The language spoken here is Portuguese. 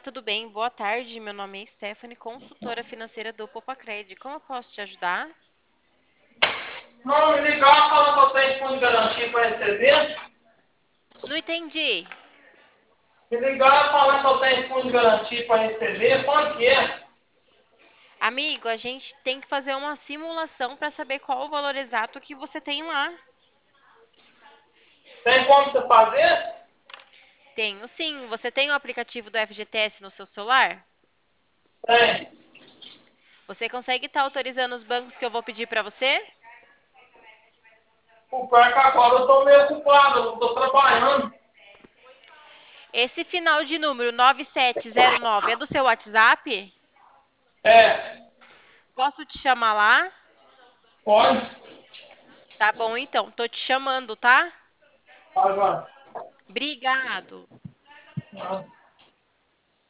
tudo bem? Boa tarde. Meu nome é Stephanie, consultora financeira do Popacred. Como eu posso te ajudar? Não, me ligar falando que eu tenho fundo de garantia para receber. Não entendi. Me ligaram falando que eu tenho fundo de garantia para receber. Quanto que é? Amigo, a gente tem que fazer uma simulação para saber qual o valor exato que você tem lá. Tem como você fazer? Tenho sim. Você tem o aplicativo do FGTS no seu celular? Tem. Você consegue estar autorizando os bancos que eu vou pedir para você? O pior é que agora eu estou meio ocupado, eu estou trabalhando. Esse final de número 9709 é do seu WhatsApp? É, Posso te chamar lá? pode. Tá bom, então. Tô te chamando, tá? Agora. Obrigado.